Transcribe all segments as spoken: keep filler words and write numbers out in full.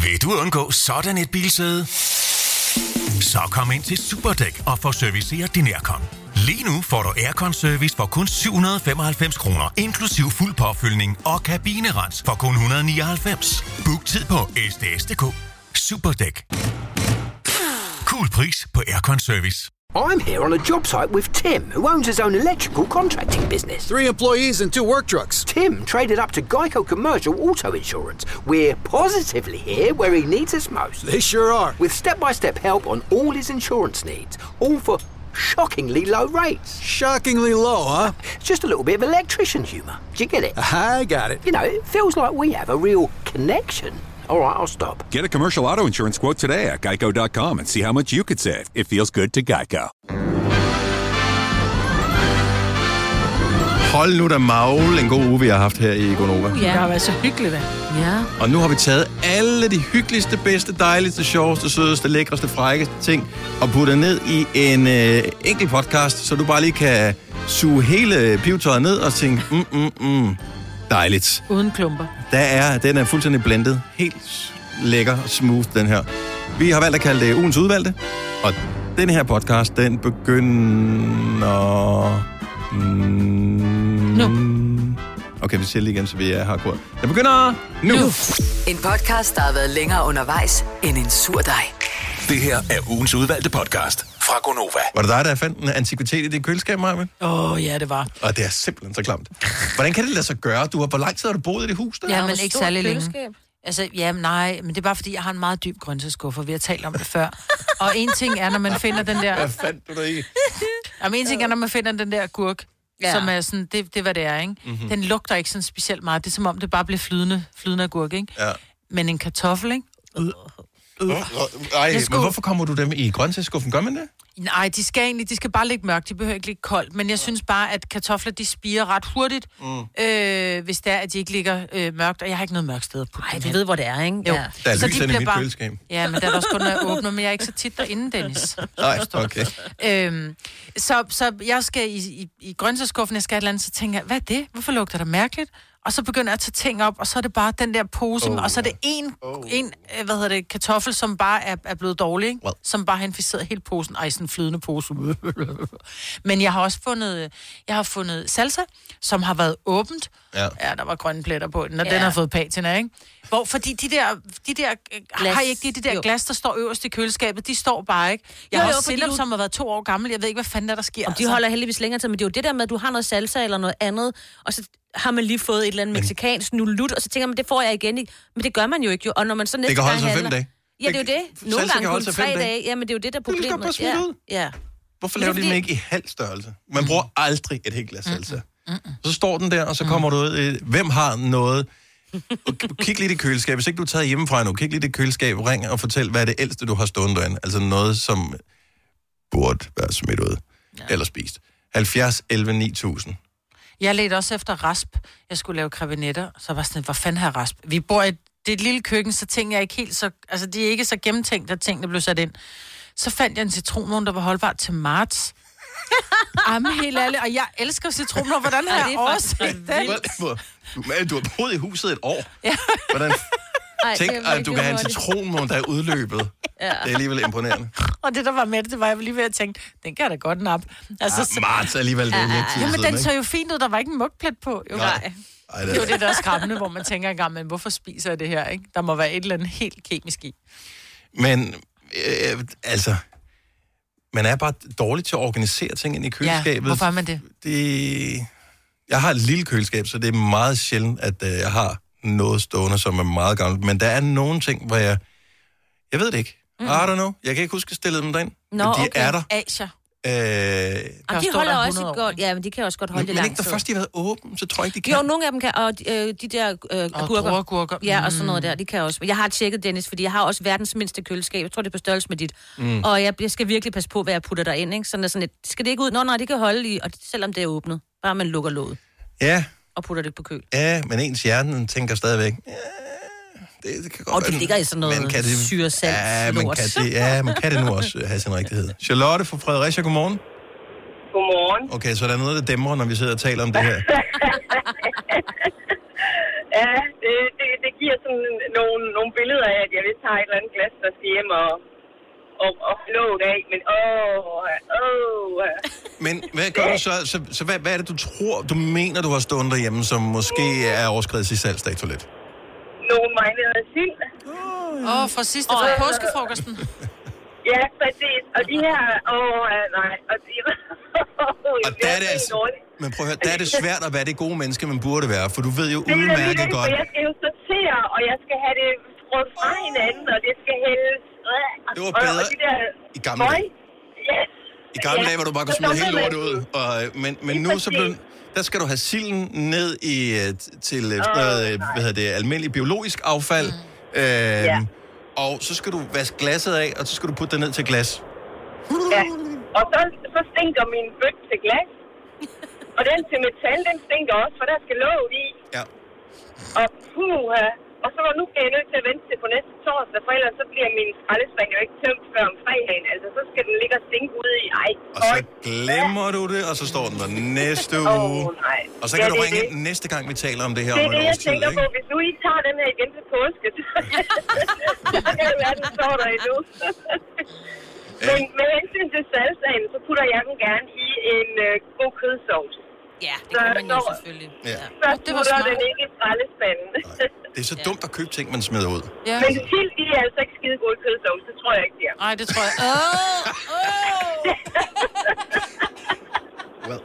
Vil du undgå sådan et bilsæde? Så kom ind til Superdæk og få serviceret din aircon. Lige nu får du aircon-service for kun syv hundrede og femoghalvfems kroner, inklusiv fuld påfyldning og kabinerens for kun et hundrede og nioghalvfems. Book tid på s d s punktum d k. Superdæk. Cool pris på aircon-service. I'm here on a job site with Tim, who owns his own electrical contracting business. Three employees and two work trucks. Tim traded up to Geico Commercial Auto Insurance. We're positively here where he needs us most. They sure are. With step-by-step help on all his insurance needs, all for shockingly low rates. Shockingly low, huh? It's just a little bit of electrician humour. Do you get it? I got it. You know, it feels like we have a real connection. All right, I'll stop. Get a commercial auto insurance quote today at geico dot com and see how much you could save. It feels good to Geico. Hold nu da magle en god uge, vi har haft her i Gonova. Uh, ja. Det har været så hyggeligt, hvad? Ja. Og nu har vi taget alle de hyggeligste, bedste, dejligste, sjoveste, sødeste, lækreste, frækkeste ting og puttet ned i en øh, enkelt podcast, så du bare lige kan suge hele pivetøjet ned og tænke, mm, mm, mm, dejligt. Uden klumper. Der er, den er fuldstændig blendet. Helt lækker og smooth, den her. Vi har valgt at kalde det ugens udvalgte, og den her podcast, den begynder... Mm, nu. Okay, vi siger lige igen, så vi er hardcore. Den begynder nu. nu. En podcast, der har været længere undervejs end en sur dej. Det her er ugens udvalgte podcast fra Gonova. Var det dig, der fandt en antikvitet i dit køleskab, Marvin? Åh, oh, ja, det var. Og det er simpelthen så klamt. Hvordan kan det lade sig gøre? Du har, hvor lang tid har du boet i det hus der? Ja, men ikke særlig længe. Altså, ja, nej, men det er bare fordi, jeg har en meget dyb grøntsagskuffe, og vi har talt om det før. Og en ting er, når man finder den der... Hvad fandt du der i? Jamen, en ting er, når man finder den der gurk, ja. som er sådan, det, det er, hvad det er, ikke? Mm-hmm. Den lugter ikke sådan specielt meget. Det er som om, det bare bliver flydende, flydende agurk, ikke? Ja. Men en kartoffel, ikke? Øh. Øh. Ej, skulle... men hvorfor kommer du dem i grøntsagsskuffen? Gør man det? Nej, de skal egentlig, de skal bare ligge mørkt, de behøver ikke ligge koldt, men jeg synes bare, at kartofler, de spirer ret hurtigt, mm. øh, hvis det er, at de ikke ligger øh, mørkt, og jeg har ikke noget mørkt sted på. Nej, du ved, hvor det er, ikke? Jo. Ja. Der er så lys de i mit bare... køleskab. Ja, men der er der også kun, når jeg åbner, men jeg er ikke så tit derinde, Dennis. Nej, okay. Øhm, så, så jeg skal i, i, i grøntsagsskuffen, jeg skal et eller andet, så tænker jeg, hvad er det? Hvorfor lugter det mærkeligt? Og så begynder jeg at tage ting op, og så er det bare den der pose, oh, og så er det en, oh. en hvad hedder det, kartoffel, som bare er, er blevet dårlig, ikke? Well. Som bare har inficeret hele posen. Ej, sådan en flydende pose. Men jeg har også fundet, jeg har fundet salsa, som har været åbent. Ja, ja der var grønne pletter på den, og ja. den har fået patina, ikke? Hvor, fordi de der, de der har I ikke de, de der jo. glas, der står øverst i køleskabet, de står bare ikke. Jeg jo, har også sillep, du... som har været to år gammel. Jeg ved ikke, hvad fanden der, der sker. Og de altså. holder heldigvis længere tid, men det er jo det der med, at du har noget salsa eller noget andet, og så har man lige fået et eller andet mexikansk nulut, og så tænker man, det får jeg igen ikke. Men det gør man jo ikke, jo. Og når man så næste det kan holde gang sig handler... fem dage. Ja, det er jo det. Nogle gange kun tre dage. dage. Ja, men det er jo det, der er problemet. Det skal bare smide ud. Ja. Hvorfor laver de den ikke i halv størrelse? Man bruger aldrig et helt glas salsa. Så står den der, og så kommer du ud. Hvem har noget? Kig lidt i køleskabet. Hvis ikke du er taget hjemmefra nu, kig lidt i køleskabet, ring og fortæl, hvad er det ældste, du har stående derinde. Altså noget, som burde være smidt ud. Ja. Eller spist. halvfjerds elleve ni tusind. Jeg ledte også efter rasp. Jeg skulle lave krebinetter, så var sådan, hvor fanden har rasp? Vi bor i det er et lille køkken, så tænker jeg ikke helt så... Altså, de er ikke så gennemtænkt, at tingene blev sat ind. Så fandt jeg en citronmåne, der var holdbart til marts. Jamen, helt ærligt. Og jeg elsker citroner. Hvordan har jeg overset den? Du, du har boet i huset et år. Ja. Hvordan... Tænk, at du kan have en citronmåne, der er udløbet. Ja. Det er alligevel imponerende. Og det, der var med det, det var jeg lige ved at tænke, den kan jeg da godt nappe. Altså, ja, marts alligevel, det er lidt tid. Ja, men den så jo fint ud, der var ikke en mugplet på. Jo. Nej. Ej, det, det er jo det, der er skræmmende, hvor man tænker engang, men hvorfor spiser jeg det her, ikke? Der må være et eller andet helt kemisk i. Men, øh, altså, man er bare dårlig til at organisere ting ind i køleskabet. Ja, hvorfor er man det? det? Jeg har et lille køleskab, så det er meget sjældent, at øh, jeg har noget stående, som er meget gammelt. Men der er nogle ting, hvor jeg... Jeg ved det ikke. Mm. I don't know. Jeg kan ikke huske at stille dem derind. Nå, de okay. er der. Asia. Øh, og de holder også et godt... Ja, men de kan også godt holde men, det langt. Men ikke, der først de har været åbne, så tror jeg ikke, de kan. Jo, nogle af dem kan. Og øh, de der øh, agurker. agurker. Ja, og sådan noget der, de kan også. Jeg har tjekket, Dennis, fordi jeg har også verdens mindste køleskab. Jeg tror, det er på størrelse med dit. Mm. Og jeg, jeg skal virkelig passe på, hvad jeg putter derind, ikke? Sådan, sådan et, skal det ikke ud? Nå, nej, det kan holde i, og selvom det er åbnet. Bare man lukker låget. Ja. Og putter det på køl. Ja, men ens hjerne tænker stadigvæk... Ja, det, det kan godt og det ligger i sådan noget syresalt ja, man kan det, ja, man kan det nu også have sin rigtighed. Charlotte fra Fredericia, godmorgen. Godmorgen. Okay, så der er noget, der dæmrer, når vi sidder og taler om det her. Ja, det, det, det giver sådan nogle, nogle billeder af, at jeg vil tage et eller andet glas, der skal hjem og, og, og låge af. Men åh, åh. Men hvad gør du så? Så, så hvad, hvad er det, du tror, du mener, du har stående derhjemme, som måske er overskredet i salgsdato lidt? Nogle marinerede sild. Åh, oh, fra sidste fra påskefrokosten. Ja, præcis. Og de her, åh, oh, nej. Og, de, og der er det altså, men prøv at høre, der er det svært at være det gode menneske, man burde være, for du ved jo udmærket godt. Jeg skal jo sortere, og jeg skal have det skruet fra hinanden, og det skal hældes. Det var bedre de der, i gamle dage. Yes. I gamle dage, hvor du bare kunne smide helt lortet ud. Og, men men nu så blev, der skal du have silden ned i, til oh, noget, hvad hedder det, almindelig biologisk affald. Mm. Øhm, ja. Og så skal du vaske glasset af, og så skal du putte det ned til glas. Ja, og så, så stinker min bøtte til glas. Og den til metal, den stinker også, for der skal låget i. Ja. Og puha. Og så var nu bliver jeg nødt til at vente til på næste torsdag, for ellers så bliver min skraldespand jo ikke tømt før om fredagen. Altså, så skal den ligge og stinke ude i. Ej, og så glemmer du det, og så står den der næste uge. Oh, nej. Og så kan ja, du ringe det. næste gang, vi taler om det her det om et det, års tid, ikke? Det er det, jeg tænker på. Hvis nu I tager den her igen til påske, så kan det være, den står der endnu. Men med hensyn til salgsagen, så putter jeg den gerne i en øh, god kødsovs. Ja, det kan man jo så, selvfølgelig. Ja. Så det putter den ikke i skraldespanden. Det er så dumt at købe ting, man smider ud. Ja. Men sild, de er altså ikke skide gode kødsovs. Det tror jeg ikke, de er. Nej, det tror jeg. Åh! Well.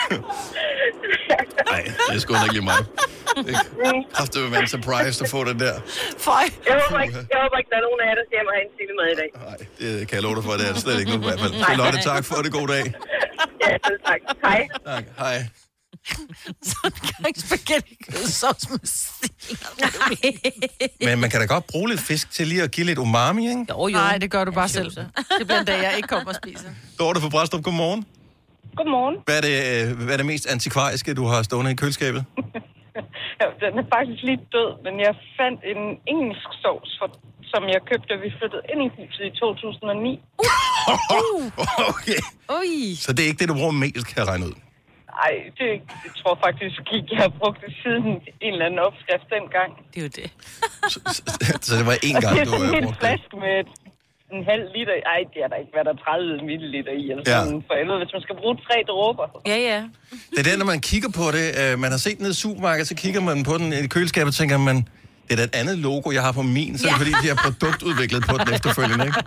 Nej, det er sgu ikke lige mig. Det vil være en surprise at få den der. Føj. Jeg håber ikke, jeg håber ikke der er nogen af jer, der skal hjem og have en sildemad i dag. Nej, det kan jeg love dig for. Det er det slet ikke nu i hvert fald. Charlotte, tak for det. God dag. Ja, selv tak. Hej. Tak, hej. Sådan en gang spaghetti kødsovs med sild. Men man kan da godt bruge lidt fisk til lige at give lidt umami, ikke? Jo, jo. Nej, det gør du bare selv. Det bliver en dag, jeg ikke kommer og spiser. Dorte fra Brædstrup, godmorgen. Godmorgen. Hvad er det, hvad er det mest antikvariske, du har stående i køleskabet? Ja, den er faktisk lige død, men jeg fandt en engelsk sovs, for, som jeg købte, da vi flyttede ind i huset i to tusind og ni. Uh! Okay. Ui. Så det er ikke det, du bruger mest, kan jeg regne ud? Nej, det, det tror jeg faktisk ikke, jeg har brugt det siden en eller anden opskrift dengang. Det er jo det. så, så, så det var én gang, du har brugt det? Det er en flaske med en halv liter. Ej, det er der ikke, hvad der er tredive milliliter i. Eller ja. Sådan, for ellers, hvis man skal bruge tre dråber. Ja, ja. Det er det, når man kigger på det. Uh, man har set den i supermarkedet, så kigger man på den i køleskabet og tænker man, det er da et andet logo, jeg har på min, så er det ja. Fordi, de har produktudviklet på den efterfølgende, ikke?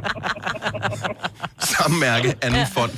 Samme mærke, anden fond.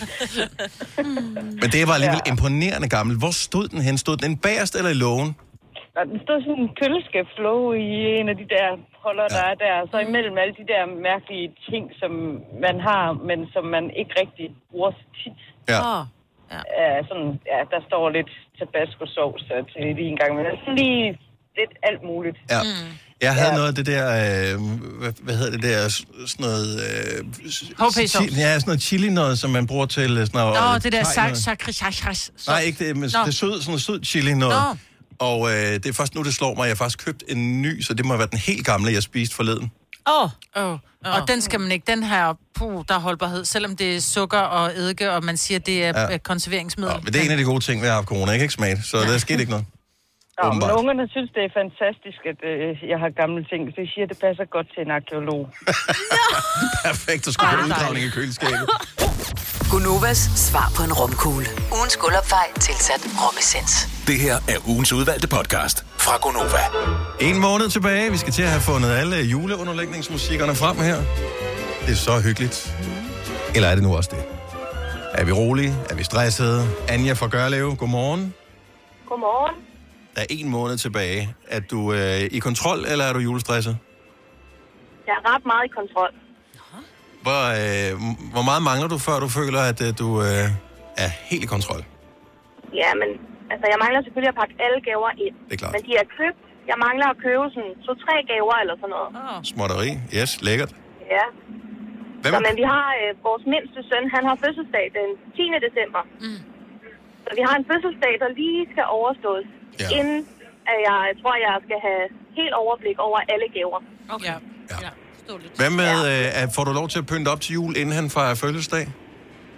Men det var alligevel ja. Imponerende gammel. Hvor stod den hen? Stod den bagerst eller i lågen? Ja, den stod sådan en køleskabslåge i en af de der holder, ja. Der er der. Så imellem alle de der mærkelige ting, som man har, men som man ikke rigtig bruger så tit. Ja. Oh. Ja. Ja, sådan, ja, der står lidt tabasco-sovs til lige en gang, men sådan lige lidt alt muligt. Ja. Mm. Jeg havde ja. noget af det der, øh, hvad, hvad hedder det der, sådan noget... Øh, chi- ja, sådan noget chili noget, som man bruger til sådan noget... Nå, det der sakrichas. Nej, ikke det, men det er sød, sådan noget sød chili noget. Nå. Og øh, det er først nu, det slår mig, jeg har faktisk købt en ny, så det må have været den helt gamle, jeg spiste forleden. Åh, oh. oh. Og den skal man ikke, den her, puh, der er holdbarhed, selvom det er sukker og eddike, og man siger, det er ja. konserveringsmiddel. Ja, men det er en af de gode ting, vi har haft corona, ikke, ikke smagt, så ja. Der skete ikke noget. Ja, men ungerne synes, det er fantastisk, at øh, jeg har gamle ting, så jeg siger, at det passer godt til en arkeolog. Perfekt, at skulle have udgravning i køleskabet. Gunovas svar på en romkugle. Ugens guldopfej tilsat romessens. Det her er ugens udvalgte podcast fra Gunova. En måned tilbage. Vi skal til at have fundet alle juleunderlægningsmusikkerne frem her. Det er så hyggeligt. Eller er det nu også det? Er vi rolige? Er vi stressede? Anja fra Gørlev, godmorgen. Godmorgen. Der er en måned tilbage. Er du øh, i kontrol, eller er du julestresset? Jeg er ret meget i kontrol. Hvor, øh, hvor meget mangler du, før du føler, at øh, du øh, er helt i kontrol? Ja, men altså, jeg mangler selvfølgelig at pakke alle gaver ind. Det er klart. Men de er købt. Jeg mangler at købe sådan to-tre gaver eller sådan noget. Oh. Småtteri, yes, lækkert. Ja. Hvem? Så, men vi har øh, vores mindste søn, han har fødselsdag den tiende december. Mm. Så vi har en fødselsdag, der lige skal overstås, ja. Inden at jeg, jeg tror, jeg skal have helt overblik over alle gaver. Okay. Ja. Ja. Hvad med, ja. øh, får du lov til at pynte op til jul, inden han fejrer fødselsdag?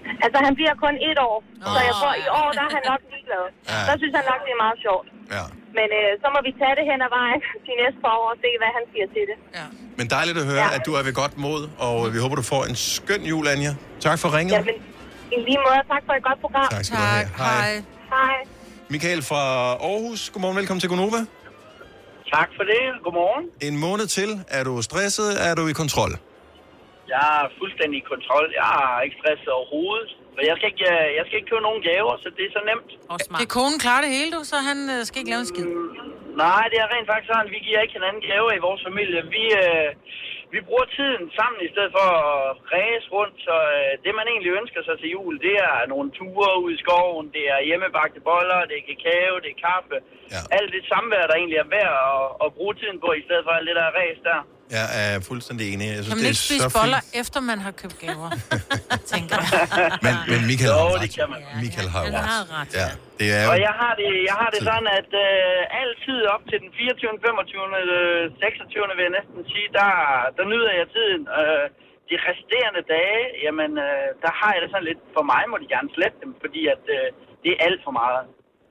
Altså, han bliver kun et år, oh. så jeg tror, i år, der er han nok ligeglad. Ja. Så synes han nok, det er meget sjovt. Ja. Men øh, så må vi tage det hen ad vejen til næste par år og se, hvad han siger til det. Ja. Men dejligt at høre, ja. at du er ved godt mod, og vi håber, du får en skøn jul, Anja. Tak for ringet. Ja, men i lige måde, tak for et godt program. Tak skal tak. du have. Hej. Hej. Michael fra Aarhus, godmorgen, velkommen til Gonova. Tak for det, godmorgen. En måned til, er du stresset, er du i kontrol? Jeg er fuldstændig i kontrol. Jeg er ikke stresset overhovedet. Men jeg skal ikke, jeg skal ikke købe nogen gaver, så det er så nemt. Det er konen klarer det hele, du, så han øh, skal ikke lave en skid. Mm, nej, det er rent faktisk sådan, vi giver ikke hinanden gaver i vores familie. Vi, øh, vi bruger tiden sammen i stedet for at ræse rundt, så øh, det man egentlig ønsker sig til jul, det er nogle ture ud i skoven, det er hjemmebagte boller, det er kakao, det er kaffe. Ja. Alt det samvær, der egentlig er værd at, at bruge tiden på, i stedet for alt det der ræs der. Jeg er fuldstændig enig. Jeg synes, kan man ikke spise boller, fint. Efter man har købt gaver? Tænker jeg. Men, men Michael jo, har ret. Det kan man. Michael har Han har ret. Ja, det er jo... Og jeg har det, jeg har det sådan, at øh, altid op til den fireogtyvende, femogtyvende, seksogtyvende vil jeg næsten sige, der, der nyder jeg tiden. Øh, de resterende dage, jamen, øh, der har jeg det sådan lidt, for mig må de gerne slette dem, fordi at øh, det er alt for meget.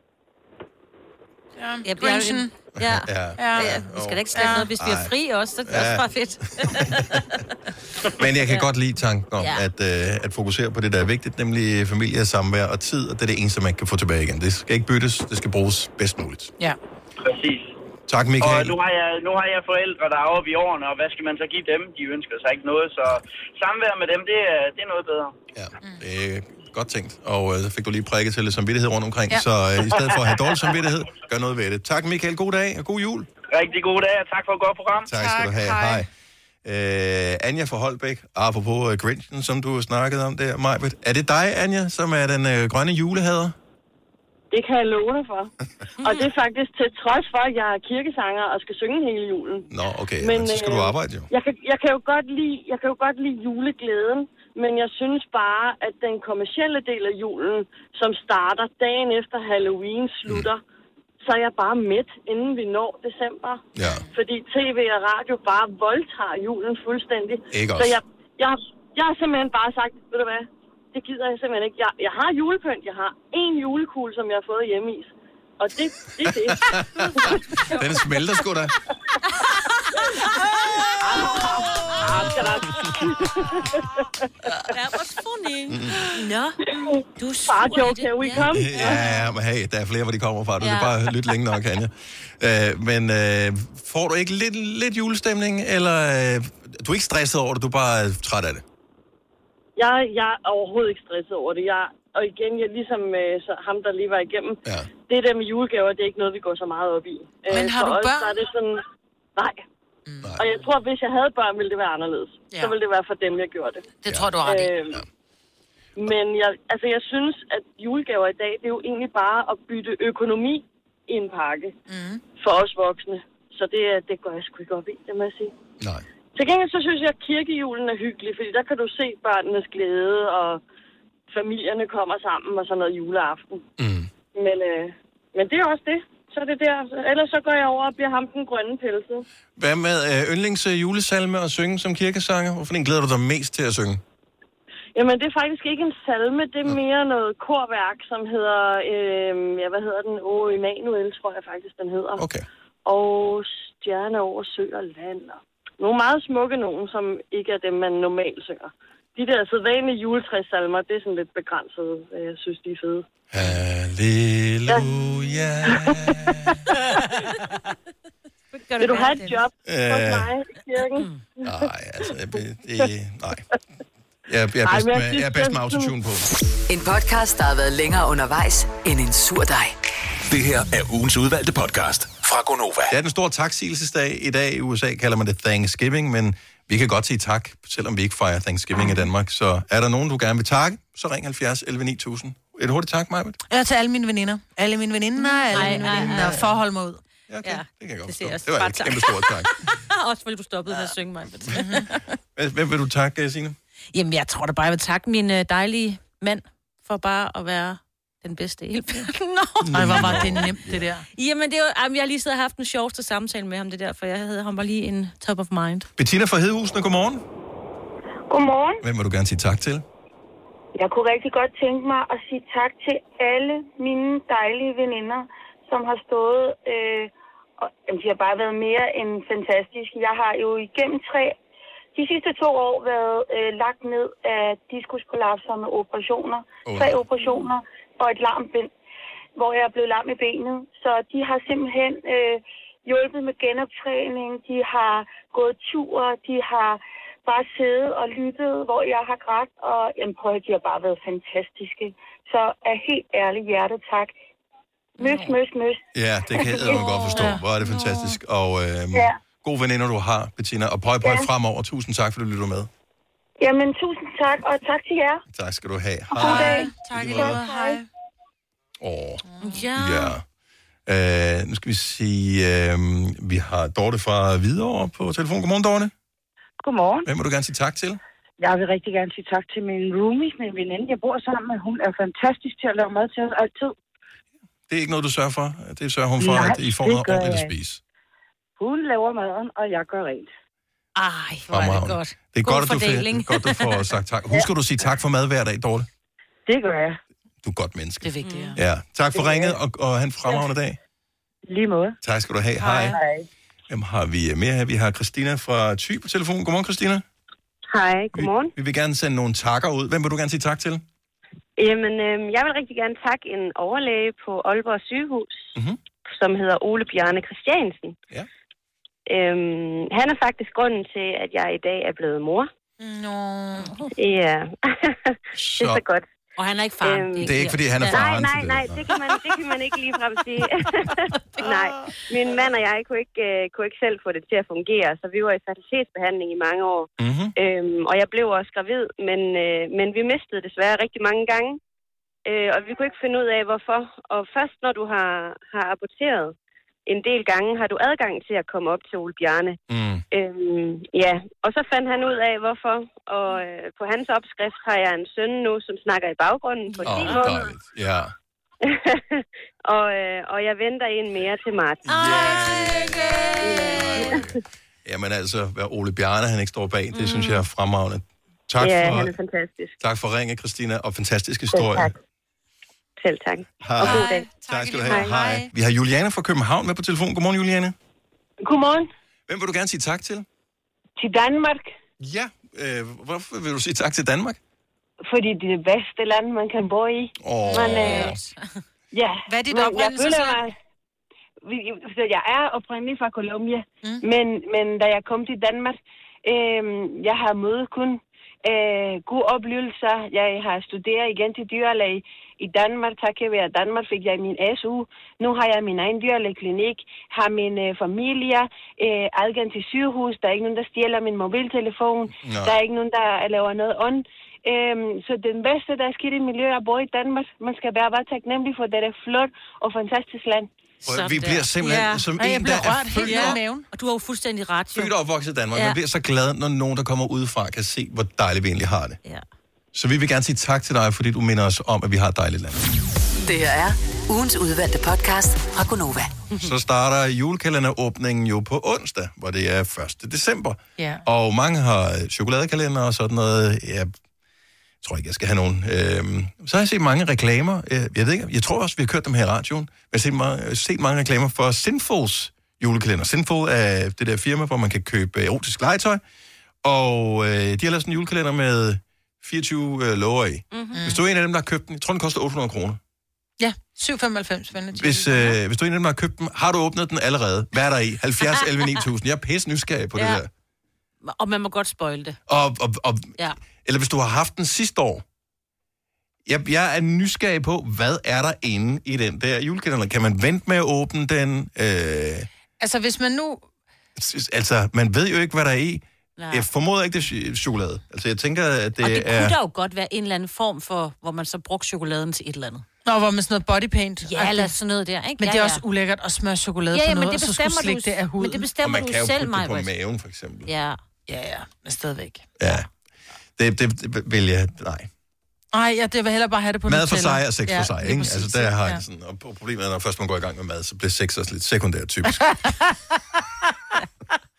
Ja, ja, Grinchen. Ja. Ja. Ja. Ja. Vi skal da ikke slette ja. noget, hvis vi er fri også, så det er ja. også bare fedt. Men jeg kan ja. godt lide tanken om ja. at, øh, at fokusere på det, der er vigtigt, nemlig familie, samvær og tid, og det er det eneste, man kan få tilbage igen. Det skal ikke byttes, det skal bruges bedst muligt. Ja. Præcis. Tak, Michael. Og nu har, jeg, nu har jeg forældre, der er oppe i årene, og hvad skal man så give dem? De ønsker sig ikke noget, så samvær med dem, det er, det er noget bedre. Ja, det er godt tænkt. Og øh, så fik du lige prikket til lidt samvittighed rundt omkring, ja. så øh, i stedet for at have dårlig samvittighed, gør noget ved det. Tak, Michael. God dag og god jul. Rigtig god dag, og tak for et godt program. Tak, tak skal du have. Hej. Hej. Øh, Anja fra Holbæk, apropos uh, Grinchen, som du snakkede om der, Majbet. Er det dig, Anja, som er den øh, grønne julehader? Det kan jeg love dig for. Og det er faktisk til trods for, at jeg er kirkesanger og skal synge hele julen. Nå, okay. Men, men så skal øh, du arbejde jo. Jeg kan, jeg, kan jo godt lide, jeg kan jo godt lide juleglæden, men jeg synes bare, at den kommercielle del af julen, som starter dagen efter Halloween, slutter, mm. så er jeg bare midt, inden vi når december. Ja. Fordi tv og radio bare voldtager julen fuldstændig. Ikke så også. jeg, jeg, jeg har simpelthen bare sagt, ved du hvad, det gider jeg simpelthen ikke. Jeg, jeg har julepynt, jeg har en julekugle, som jeg har fået hjemmeis. Og det, det er det. Den smelter sgu da. That was funny. Nå, du er Far joke, can we come? Ja, ja, men hey, der er flere, hvor de kommer fra. Du ja. kan bare lytte længe nok, Anja. Uh, men uh, får du ikke lidt, lidt julestemning, eller uh, du er ikke stresset over det, du er bare træt af det? Jeg, jeg er overhovedet ikke stresset over det. Jeg, og igen, jeg ligesom uh, så ham, der lige var igennem, ja. det der med julegaver, det er ikke noget, vi går så meget op i. Men har uh, du os, børn? Så er det sådan, nej. Mm. Og jeg tror, hvis jeg havde børn, ville det være anderledes. Ja. Så ville det være for dem, jeg gjorde det. Det ja. tror du har ret i. Øh, ja. Men jeg, altså, jeg synes, at julegaver i dag, det er jo egentlig bare at bytte økonomi i en pakke mm. for os voksne. Så det, det går jeg sgu ikke op i, det må jeg sige. Nej. Til gengæld så synes jeg, at kirkejulen er hyggelig, fordi der kan du se børnenes glæde, og familierne kommer sammen og sådan noget juleaften. Mm. Men, øh, men det er også det. Så er det der. Ellers så går jeg over og bliver ham den grønne pelset. Hvad med øh, yndlings øh, julesalme og synge som kirkesanger? Hvorfor den glæder du dig mest til at synge? Jamen, det er faktisk ikke en salme. Det er mere noget korværk, som hedder... Øh, ja, hvad hedder den? Åh, Emanuel, tror jeg faktisk, den hedder. Okay. Og Stjerne over sø og land. Nogle meget smukke nogen, som ikke er dem, man normalt synger. De der sædvanlige juletræssalmer, det er sådan lidt begrænset. Jeg synes, de er fede. Halleluja. Ja. Vil du have et job hos mig i kirken? Nej, altså, det, det, nej. Jeg, jeg, er bedst med, jeg er bedst med autotune på. En podcast, der har været længere undervejs end en sur dej. Det her er ugens udvalgte podcast fra Gonova. Det er den store taksigelsesdag. I dag i U S A kalder man det Thanksgiving, men vi kan godt sige tak, selvom vi ikke fejrer Thanksgiving i Danmark. Så er der nogen, du gerne vil takke, så ring halvfjerds elleve ni tusind. Et hurtigt tak, Majbert. Ja, til alle mine veninder. Alle mine veninder, alle mine veninder, og forhold mig ud. Ja, okay. Ja, det kan jeg godt forstå. Det, det var et kæmpe stort tak. Også fordi du stoppede med at synge, Majbert. Hvem vil du takke, Signe? Jamen, jeg tror da bare, jeg vil takke min dejlige mand for bare at være den bedste i hele verden. No. Ej, hvor var det nemt, det der. Jamen, det er jo, jeg har lige siddet og haft den sjoveste samtale med ham, det der, for jeg havde ham bare lige en top of mind. Bettina fra Hedehusene, godmorgen. Godmorgen. Hvem vil du gerne sige tak til? Jeg kunne rigtig godt tænke mig at sige tak til alle mine dejlige veninder, som har stået, øh, og jamen, de har bare været mere end fantastiske. Jeg har jo igennem tre, de sidste to år været øh, lagt ned af diskusprolapser med operationer. Oh. Tre operationer og et larmbind, hvor jeg er blevet lam i benet. Så de har simpelthen øh, hjulpet med genoptræning, de har gået ture, de har bare siddet og lyttet, hvor jeg har grædt, og jamen, prøv, de har bare været fantastiske. Så af helt ærligt hjerte tak. Møs, møs, møs. Ja, det kan jeg oh, godt forstå. Hvor er det fantastisk. Og øh, ja. gode veninder, du har, Bettina. Og prøv, prøv ja. fremover. Tusind tak, fordi du lytter med. Jamen, tusind tak, og tak til jer. Tak skal du have. Hej. God dag. Tak i måde. Hej. Åh. Ja. Ja. Uh, nu skal vi sige, uh, vi har Dorte fra Hvidovre på telefon. Godmorgen, Dorte. Godmorgen. Hvem vil du gerne sige tak til? Jeg vil rigtig gerne sige tak til min roomie, min veninde, jeg bor sammen med. Hun er fantastisk til at lave mad til os altid. Det er ikke noget, du sørger for? Det sørger hun for, Nej, at I får noget ordentligt at spise? Hun laver maden, og jeg gør rent. Ej, hvor er det godt. Det er godt, at du, får, godt, du får sagt tak. Husker du at sige tak for mad hver dag, Dorte? Det gør jeg. Du er et godt menneske. Det er vigtigt, ja. Ja. Tak for ringet, og, og have en fremragende dag. Lige måde. Tak skal du have. Hej. Hej. Hvem har vi mere her? Vi har Christina fra Thy på telefonen. Godmorgen, Christina. Hej, godmorgen. Vi, vi vil gerne sende nogle takker ud. Hvem vil du gerne sige tak til? Jamen, øh, jeg vil rigtig gerne takke en overlæge på Aalborg Sygehus, mm-hmm. som hedder Ole Bjarne Christiansen. Ja. Øhm, han er faktisk grunden til, at jeg i dag er blevet mor. Nå. Ja, det er så godt. Og han er ikke faren. Øhm, det er ikke, fordi han er faren. Nej, nej, nej, det kan man, det kan man ikke ligefrem sige. Nej, min mand og jeg kunne ikke, uh, kunne ikke selv få det til at fungere, så vi var i fertilitetsbehandling i mange år. Mm-hmm. Øhm, og jeg blev også gravid, men, uh, men vi mistede desværre rigtig mange gange. Uh, og vi kunne ikke finde ud af, hvorfor. Og først når du har, har aborteret en del gange, har du adgang til at komme op til Ole Bjarne. Mm. Øhm, ja, og så fandt han ud af, hvorfor. Og øh, på hans opskrift har jeg en søn nu, som snakker i baggrunden på oh, ti måneder. Ja. og, øh, og jeg venter en mere til marts. Yeah. Jamen altså, hvad Ole Bjarne, han ikke står bag, det mm. synes jeg er fremragende. Tak ja, for, han er fantastisk. Tak for ringe, Christina, og fantastisk historie. Selv tak. Selv tak. Hej. Og god dag. Tak skal du have. Hej. Hej. Vi har Juliane fra København med på telefon. Godmorgen, Juliane. Godmorgen. Hvem vil du gerne sige tak til? Til Danmark. Ja, øh, hvorfor vil du sige tak til Danmark? Fordi det er det bedste land, man kan bo i. Åh. Man, øh, ja. Hvad er dit Men oprindelsesland? Jeg er oprindelig fra Colombia, mm. men, men da jeg kom til Danmark, øh, jeg har mødt kun øh, gode oplevelser. Jeg har studeret igen til dyrlæge i Danmark. Takket være Danmark fik jeg min S U. Nu har jeg min egen dyrlægeklinik, har min øh, familie, øh, adgang til sygehus. Der er ikke nogen, der stjæler min mobiltelefon. No. Der er ikke nogen, der laver noget ond. Øhm, så den bedste, der er skidt i miljøet at bo i Danmark, man skal være bare taknemmelig for, det er flot og fantastisk land. Og vi bliver simpelthen ja. som en, der er født op, og du har jo fuldstændig ret. Jo. Født og opvokset i Danmark. Ja. Man bliver så glad, når nogen, der kommer udefra, kan se, hvor dejligt vi egentlig har det. Ja. Så vi vil gerne sige tak til dig, fordi du minder os om, at vi har et dejligt land. Det her er ugens udvalgte podcast fra Gonova. Så starter julekalenderåbningen jo på onsdag, hvor det er første december. Ja. Og mange har chokoladekalender og sådan noget. Jeg tror ikke, jeg skal have nogen. Øhm, så har jeg set mange reklamer. Jeg ved ikke, jeg tror også, vi har kørt dem her i radioen. Jeg har set mange, set mange reklamer for Sinfuls julekalender. Sinful er det der firma, hvor man kan købe erotisk legetøj. Og øh, de har lavet sådan en julekalender med fireogtyve øh, lover i. Mm-hmm. Hvis du er en af dem, der har købt den, jeg tror, den koster otte hundrede kroner. Ja, syv komma femoghalvfems. Hvis, øh, hvis du er en af dem, der har købt den, har du åbnet den allerede? Hvad er der i? halvfjerds elleve ni tusind. Jeg er pisse nysgerrig på ja. det der. Og man må godt spoile det. Og, og, og, ja. Eller hvis du har haft den sidste år. Jeg, jeg er nysgerrig på, hvad er der inde i den der julekalender? Kan man vente med at åbne den? Øh... Altså, hvis man nu... Altså, man ved jo ikke, hvad der er i. Nej. Jeg formoder ikke, det er chokolade. Altså, jeg tænker, at det er... Og det kunne da jo godt være en eller anden form for, hvor man så brugte chokoladen til et eller andet. Nå, hvor man sådan noget bodypaint. Ja, eller sådan noget der, ikke? Men ja, det er ja. også ulækkert at smøre chokolade ja, ja, på noget, det og så skulle slikke det af huden. Men det bestemmer du selv, Og man kan jo mig, putte det på maven, for eksempel. Ja. Ja, ja, men stadigvæk. Ja. Det, det, det vil jeg... Nej. Nej, ja, det vil hellere bare have det på mad for sig og sex ja, for sig, ikke? Præcis, altså, der har ja. jeg sådan... Og problemet er, når først man går i gang med mad, så bliver sex også lidt sekundært, typisk.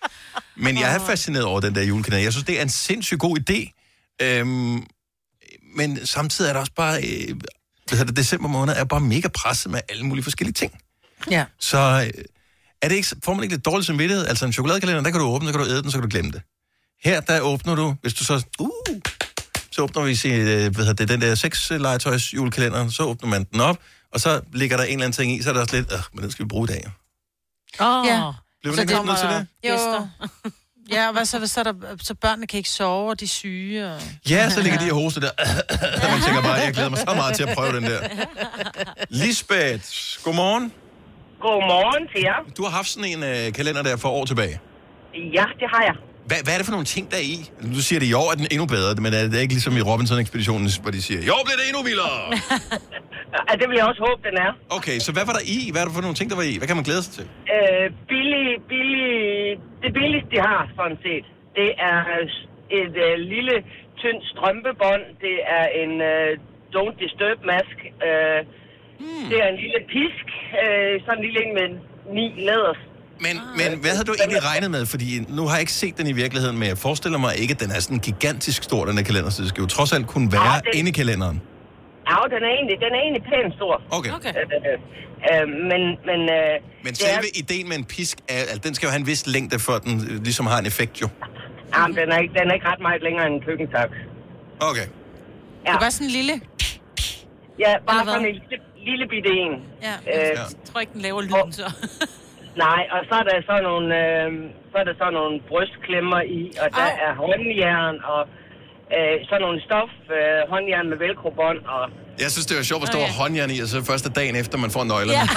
Men jeg er fascineret over den der julekalender. Jeg synes, det er en sindssygt god idé. Øhm, men samtidig er der også bare... Øh, hvad hedder det, december måned er bare mega presset med alle mulige forskellige ting. Ja. Så øh, er det ikke, får man ikke lidt dårlig samvittighed? Altså en chokoladekalender, der kan du åbne, så kan du æde den, så kan du glemme det. Her, der åbner du, hvis du så... Uh, så åbner vi sig, hvad hedder det, den der seks legetøjs julekalender, så åbner man den op, og så ligger der en eller anden ting i, så er der også lidt, øh, men den skal vi bruge i dag. Åh, oh. Ja. Bliver man ikke nødt til det? Jo. Ja, og hvad så, så, der, så børnene kan ikke sove, og de er syge. Og... Ja, så ligger de og hoster der. Og man tænker bare, jeg glæder mig så meget til at prøve den der. Lisbeth, godmorgen. Godmorgen til jer. Du har haft sådan en øh, kalender der for år tilbage. Ja, det har jeg. Hvad, hvad er det for nogle ting, der er i? Du siger, at i år er den endnu bedre, men er det ikke ligesom i Robinson-ekspeditionen, hvor de siger, i år bliver det endnu vildere? Ja, det vil jeg også håbe, den er. Okay, så hvad var der i? Hvad er det for nogle ting, der var i? Hvad kan man glæde sig til? Øh, billig, billig, det billigste, de har, sådan set. Det er et øh, lille, tyndt strømpebånd. Det er en øh, don't disturb-mask. Øh, hmm. Det er en lille pisk. Øh, sådan en lille en med ni læders. Men, men hvad havde du egentlig regnet med? Fordi nu har jeg ikke set den i virkeligheden, men jeg forestiller mig ikke, at den er sådan gigantisk stor, den her kalender. Så det skal jo trods alt kunne være ja, den... inde i kalenderen. Ja, den er egentlig, den er egentlig pænt stor. Okay. okay. Øh, øh, men men, øh, men selve er... ideen med en pisk, er, altså, den skal jo have en vis længde, for den ligesom har en effekt jo. Ja, men den er ikke, den er ikke ret meget længere end en køkkentaks. Okay. Ja. Det var sådan en lille... Ja, bare sådan en lille, lille bitte en. Ja, øh, jeg tror ikke, den laver lyden så. Nej, og så er der så nogle, øh, så er der så nogle brystklemmer i, og der Ej. er håndjern, og øh, så nogle stof, øh, håndjern med velcro-bånd, og... Jeg synes, det er sjovt, at stå okay. håndjern i, og så første dagen efter, man får nøglerne. Ja,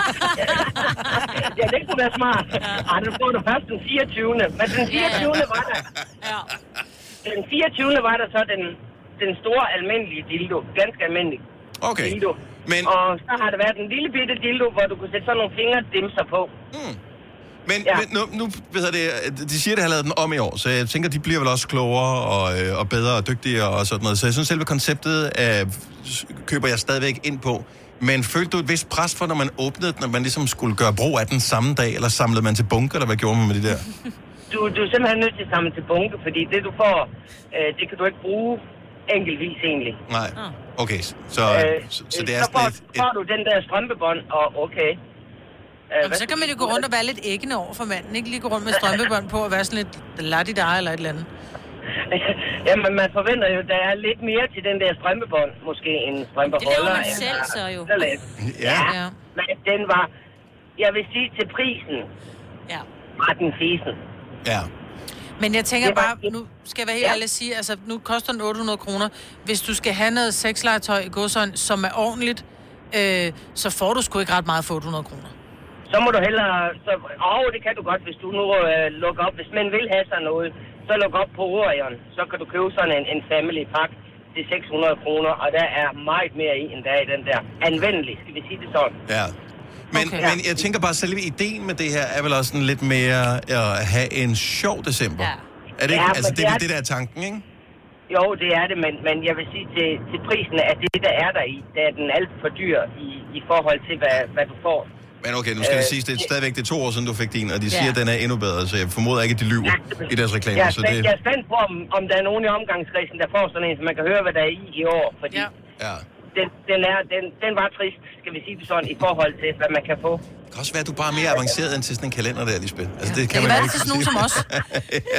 ja det kunne være smart. Ej, det får du først den fireogtyvende Men den fireogtyvende var der... Ja. Den fireogtyvende var der så den, den store almindelige dildo. Ganske almindelig okay. dildo. Men... Og så har der været en lille bitte dildo, hvor du kunne sætte sådan nogle fingerdimser på. Hmm. Men, ja. men nu, nu ved jeg det, de siger, at de har lavet den om i år, så jeg tænker, de bliver vel også klogere og, og bedre og dygtigere og sådan noget. Så jeg synes, selve konceptet øh, køber jeg stadigvæk ind på. Men følte du et vist pres for, når man åbnede den, når man ligesom skulle gøre brug af den samme dag, eller samlede man til bunke, eller hvad gjorde man med det der? Du, du er simpelthen nødt til at samle til bunke, fordi det du får, øh, det kan du ikke bruge enkeltvis egentlig. Nej, okay. Så, øh, så, så det er så får, et, et... får du den der strømpebånd, og okay. Øh, Jamen, så kan man jo gå rundt og være lidt æggende over for manden, ikke lige gå rundt med strømpebånd på og være sådan lidt ladidar eller et eller andet. Jamen, man forventer jo, der er lidt mere til den der strømpebånd, måske en strømpeholder. Det laver man selv så jo. Ja, ja. Men den var, jeg vil sige, til prisen, ja. var den fisen. Ja. Men jeg tænker bare, nu skal jeg være helt ja. ærlig at sige, altså nu koster den otte hundrede kroner. Hvis du skal have noget sexlegetøj i godsøjne, som er ordentligt, øh, så får du sgu ikke ret meget for otte hundrede kroner. Så må du hellere, så, åh, det kan du godt, hvis du nu øh, lukker op. Hvis man vil have sig noget, så luk op på Orion. Så kan du købe sådan en, en family pack til seks hundrede kroner, og der er meget mere i, end der er i den der. Anvendelig, skal vi sige det sådan. Ja. Men, okay. men jeg tænker bare, selve ideen med det her er vel også sådan lidt mere at have en sjov december. Ja. Er det ikke? Ja, altså, det er det, der er tanken, ikke? Jo, det er det, men, men jeg vil sige til, til prisen, at det, der er der i, der er den alt for dyr i, i forhold til, hvad, hvad du får. Men okay, nu skal øh, det siges, det er stadigvæk det er to år siden, du fik din, og de siger, ja. at den er endnu bedre, så jeg formoder ikke, at de lyver ja, i deres reklamer. Jeg er, så spændt, det... jeg er spændt på, om, om der er nogen i omgangskredsen, der får sådan en, så man kan høre, hvad der er i i år, fordi ja. Ja. Den, den, er, den, den var trist, skal vi sige det sådan, i forhold til, hvad man kan få. Det kan også være, at du bare er mere avanceret end til sådan en kalender der, Lisbeth. Altså, det kan det man være ikke til sådan nogen som os. ja.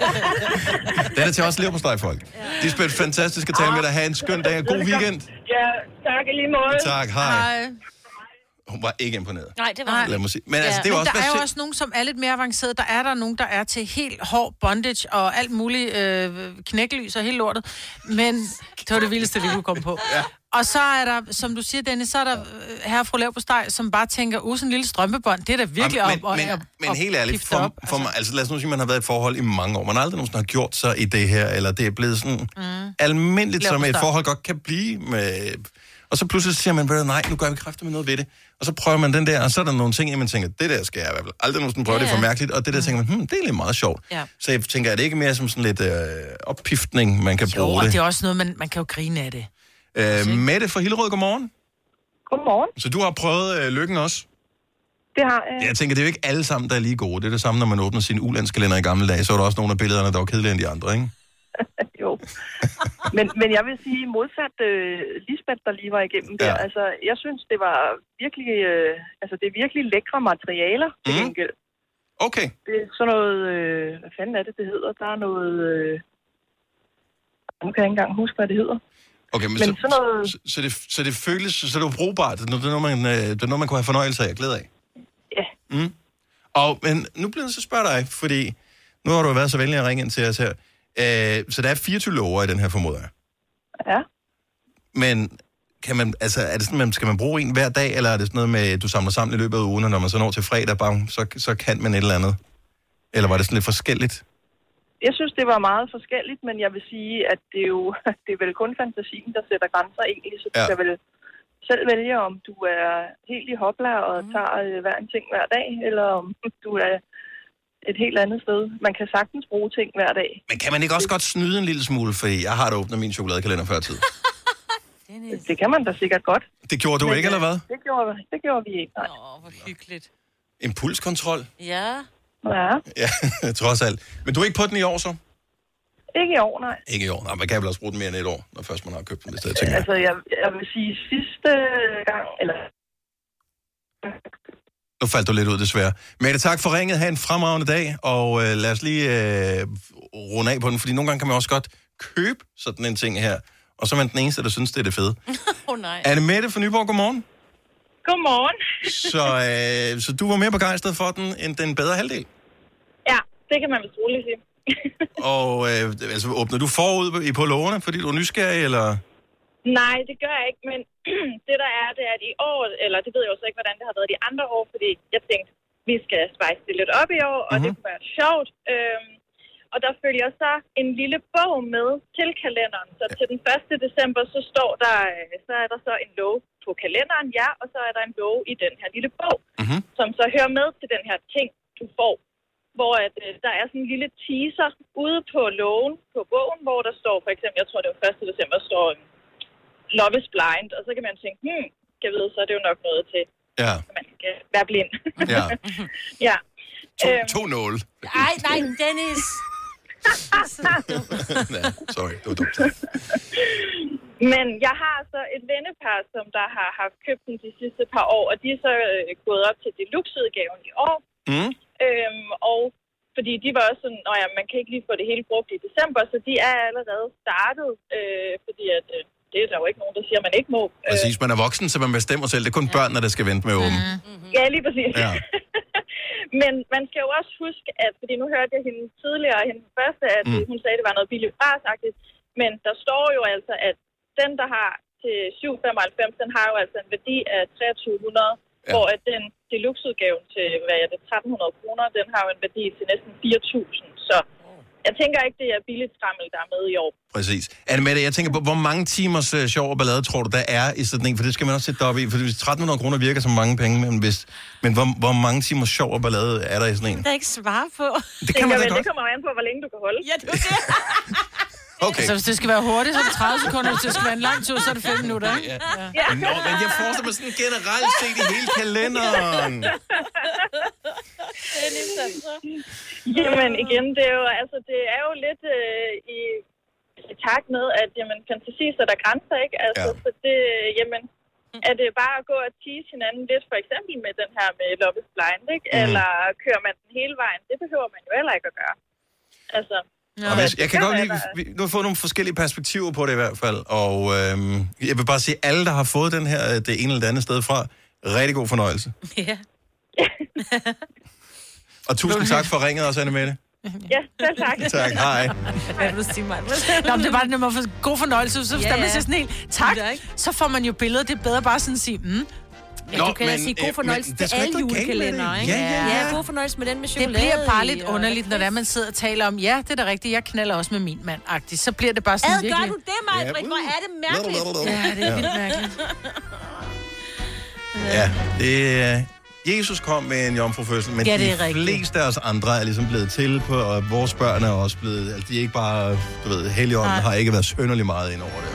Den er til os lever på steg, folk. Ja. Lisbeth, fantastisk at tale med dig. Ha' en skøn dag og god weekend. Ja, tak i lige måde. Tak, hej. hej. Hun var ikke imponeret. Nej, det var Lad mig sige. Men, ja. altså, det er Men også, der er jo også nogen, som er lidt mere avanceret. Der er der nogen, der er til helt hård bondage og alt muligt øh, knækkelys og helt lortet. Men det var det vildeste, vi kunne komme på. Ja. Og så er der, som du siger, Dennis, så er der herre fru Leverpostej, som bare tænker, uh, sådan en lille strømpebånd, det er da virkelig men, op. Men, og, men, men helt ærligt, for, op, for mig, altså lad os nu sige, at man har været i forhold i mange år. Man har aldrig nogensinde har gjort sig i det her, eller det er blevet sådan mm. almindeligt, som et forhold godt kan blive med... Og så pludselig siger man, nej, nu gør vi kræfter med noget ved det. Og så prøver man den der, og så er der nogle ting, man tænker, det der skal jeg i hvert fald aldrig nogensinde prøve, ja, ja. Det er for mærkeligt. Og det der tænker man, hmm, det er lidt meget sjovt. Ja. Så jeg tænker, er det ikke mere som sådan lidt øh, oppiftning, man kan jo, bruge det? Jo, det er også noget, man, man kan jo grine af det. Øh, Mette fra Hillerød, godmorgen. Godmorgen. Så du har prøvet øh, lykken også? Det har jeg. Jeg tænker, det er jo ikke alle sammen, der er lige gode. Det er det samme, når man åbner sin ulandskalender i gamle dage. Så er der også nogle af billederne, der var kedeligere end de andre, ikke? Jo. men, men jeg vil sige, modsat øh, Lisbeth, der lige var igennem der, Ja. altså, jeg synes, det var virkelig, øh, altså, det er virkelig lækre materialer til Mhm. gengæld. Okay. Det er sådan noget, øh, hvad fanden er det, det hedder? Der er noget, øh, nu kan jeg ikke engang huske, hvad det hedder. Okay, men, Men så, sådan noget- så, så, det, så det føles, så det er brugbart. Det er noget, det er noget, man, øh, det er noget, man kunne have fornøjelse af og glæde af. Ja. Mm. Og, men nu bliver jeg så spørge dig, fordi nu har du været så venlig at ringe ind til os her. Øh, så der er fireogtyve lover i den her, formoder jeg. Ja. Men kan man, altså, er det sådan, man, skal man bruge en hver dag, eller er det sådan noget med, at du samler sammen i løbet af ugen, og når man så når til fredag, bang, så, så kan man et eller andet? Eller var det sådan lidt forskelligt? Jeg synes, det var meget forskelligt, men jeg vil sige, at det er jo det er vel kun fantasien, der sætter grænser egentlig, så du Ja. kan vel selv vælge, om du er helt i hopla og tager øh, hver en ting hver dag, eller om du er et helt andet sted. Man kan sagtens bruge ting hver dag. Men kan man ikke også godt snyde en lille smule, fordi jeg har da åbnet min chokoladekalender før tid. Det kan man da sikkert godt. Det gjorde du Men, ikke, eller hvad? Det gjorde, det gjorde vi ikke, nej. Åh, hvor hyggeligt. Impulskontrol? Ja. Ja, Ja, trods alt. Men du er ikke på den i år, så? ikke i år, nej. Ikke i år. Nej, man kan vel også bruge den mere end et år, når først man har købt den, hvis det er, tænker jeg. Altså, jeg, jeg vil sige sidste gang, eller Nu faldt du lidt ud, desværre. Mette, tak for ringet. Ha' en fremragende dag, og øh, lad os lige øh, runde af på den, fordi nogle gange kan man også godt købe sådan en ting her, og så er man den eneste, der synes, det er det fede. Åh oh, nej. Anne Mette fra Nyborg, godmorgen. Godmorgen. Så, øh, så du var mere begejstret for den, end den bedre halvdel? Ja, det kan man vist roligt sige. Og øh, altså, åbner du forud i på lågerne, fordi du er nysgerrig, eller? Nej, det gør jeg ikke, men det der er, det er, at i år, eller det ved jeg jo så ikke, hvordan det har været de andre år, fordi jeg tænkte, vi skal spice det lidt op i år, og Mhm. mm-hmm. det kunne være sjovt. Øhm, og der følger så en lille bog med til kalenderen. Så til den første december, så står der, øh, så er der så en lov på kalenderen, ja, og så er der en lov i den her lille bog, mm-hmm. som så hører med til den her ting, du får. Hvor at, øh, der er sådan en lille teaser ude på loven på bogen, hvor der står for eksempel, jeg tror det var første december, står Love is Blind, og så kan man tænke, hmm, kan jeg vide, så er det jo nok noget til, Ja. at man skal være blind. Ja. ja. To, Øhm, to nåle. Ej, nej, Dennis. Ja, sorry, det var dumt. Men jeg har så et vennepar, som der har haft købt den de sidste par år, og de er så øh, gået op til deluxe-udgaven i år. Mm. Øhm, og fordi de var også sådan, at man kan ikke lige få det hele brugt i december, så de er allerede startet, øh, fordi at, øh, det er der jo ikke nogen, der siger, at man ikke må. Præcis, man er voksen, så man bestemmer selv. Det er kun børnene, der skal vente med åben. Mm-hmm. Ja, lige præcis. Ja. Men man skal jo også huske, at, fordi nu hørte jeg hende tidligere, hende første, at Mm. mm. hun sagde, at det var noget billigt brasagtigt, men der står jo altså, at den, der har til syv komma femoghalvfems, den har jo altså en værdi af treogtyve hundrede, ja. Hvor at den deluxe-udgave til, hvad er det, tretten hundrede kroner, den har jo en værdi til næsten fire tusind, så jeg tænker ikke, det er billigt skrammel, der er med i år. Præcis. Anne-Mette, jeg tænker på, hvor mange timers uh, sjov og ballade tror du, der er i sådan en? For det skal man også sætte op i. For hvis tretten hundrede kroner virker som mange penge, men, hvis, men hvor, hvor mange timers sjov og ballade er der i sådan en? Der er ikke svar på. Det kan man da vel, godt. det kommer an på, hvor længe du kan holde. Ja, det er det. Okay. Så hvis det skal være hurtigt, så er det tredive sekunder. Hvis det skal være en lang tur, så er det fem minutter, ikke? Ja. Ja. Nå, men jeg forestiller mig sådan generelt set i hele kalenderen. Jamen igen, det er jo, altså, det er jo lidt øh, i, i takt med, at jamen, fantasi så der grænser, ikke? Altså, ja. Så det, jamen, er det bare at gå og tease hinanden lidt, for eksempel med den her med Love is Blind, ikke? Mm. Eller kører man den hele vejen? Det behøver man jo heller ikke at gøre. Altså, Og hvis, jeg kan godt lide, vi, nu har vi fået nogle forskellige perspektiver på det i hvert fald, og øhm, jeg vil bare sige, alle, der har fået den her, det ene eller det andet sted fra, rigtig god fornøjelse. Ja. Og tusind tak for ringet også, Anne-Mette. Ja, selv tak. Tak, hej. Hvad vil du sige, mig? Nå, men det er bare, når man får god fornøjelse, så Ja, stemmer man ja. sig sådan helt, tak, så får man jo billedet, det er bedre bare sådan at sige, mm. Men du kan da sige god fornøjelse til alle julekalendere, ikke? Ja, ja, ja. ja, god fornøjelse med den med Det chokolade. bliver bare lidt i, og- underligt, når der man sidder og taler om, ja, det er da rigtigt, jeg knaller også med min mand-agtigt. Så bliver det bare sådan Ad, virkelig... gør du det, Maj-Brit? Hvor er det mærkeligt. Ja, det er vildt mærkeligt. Ja, det er... Jesus kom med en jomfrufødsel, men Ja, det er de rigtigt. fleste af os andre er ligesom blevet til på, og vores børn er også blevet... Altså, de er ikke bare, du ved, Helligånden har ikke været sønderlig meget ind over det.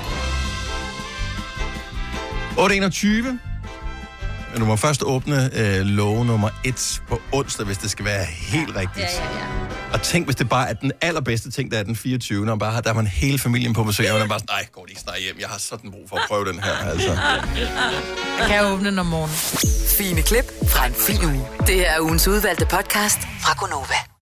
otte enogtyve. Du må først åbne øh, lov nummer et på onsdag, hvis det skal være helt rigtigt. Ja, ja, ja. Og tænk, hvis det bare er den allerbedste ting, der er den fireogtyvende og bare har, der har man hele familien på besøg, og man er bare sådan, nej, går de ikke snart hjem, jeg har sådan brug for at prøve den her, altså. Jeg kan åbne den om morgenen. Fine klip fra en fin uge. Det her er ugens udvalgte podcast fra Gonova.